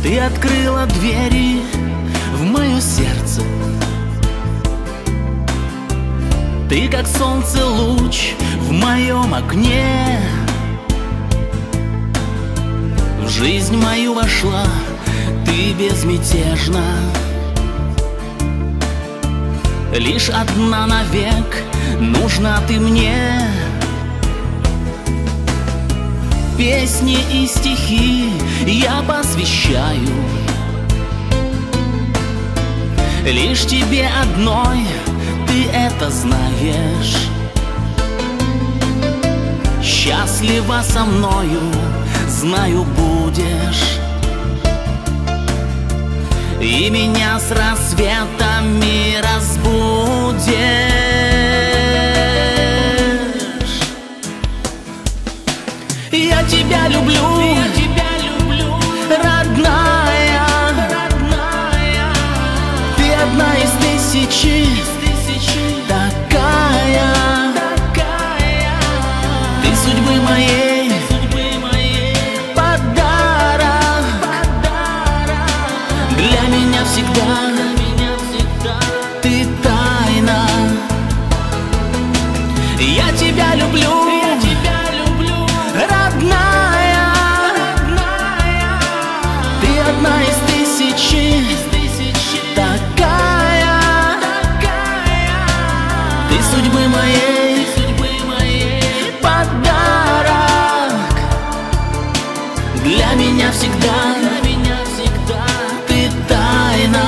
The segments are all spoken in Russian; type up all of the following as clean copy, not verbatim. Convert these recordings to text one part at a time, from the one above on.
Ты открыла двери в мое сердце. Ты как солнце луч в моем окне. В жизнь мою вошла ты безмятежно. Лишь одна навек нужна ты мне. Песни и стихи я посвящаю лишь тебе одной, ты это знаешь. Счастлива со мною, знаю, будешь. И меня с рассветами разбудишь. Я тебя люблю, родная. Ты одна из тысячи, такая. Ты судьбы моей подарок. Для меня всегда ты тайна. Я тебя люблю, родная. Ты одна из тысячи, такая. Ты судьбы моей подарок. Для меня всегда ты тайна.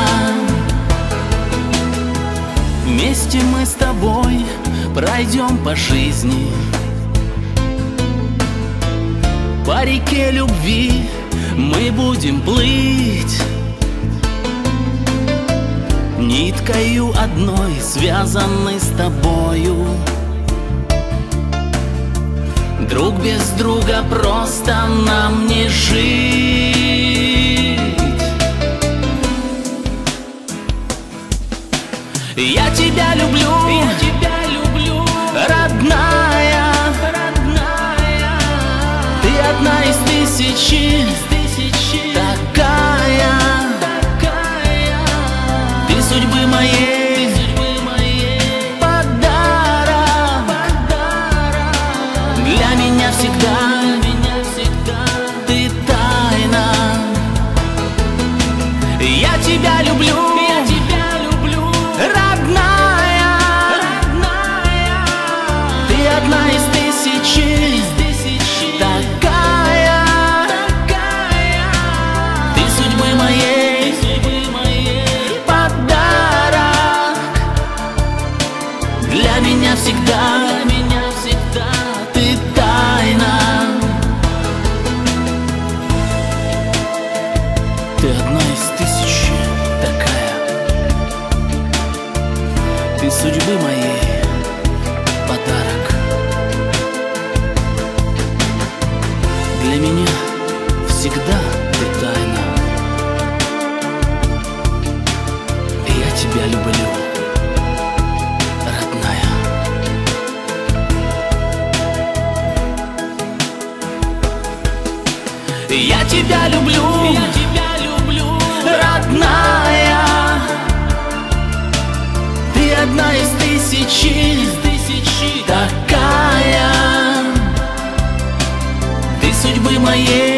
Вместе мы с тобой пройдем по жизни, по реке любви мы будем плыть. Ниткою одной связаны с тобою. Друг без друга просто нам не жить. Я тебя люблю, родная. Ты одна из тысячи, такая. Ты судьбы моей подарок. Для меня всегда ты тайна. Я тебя люблю, родная. Ты одна из тысячи, такая. Ты судьбы моей подарок. Для меня всегда ты тайна. Ты одна из тысячи, такая. Ты судьбы моей подарок. Для меня всегда ты тайна. И я тебя люблю, родная. Я тебя люблю, родная. Ты одна из тысячи, такая. Ты судьбы моей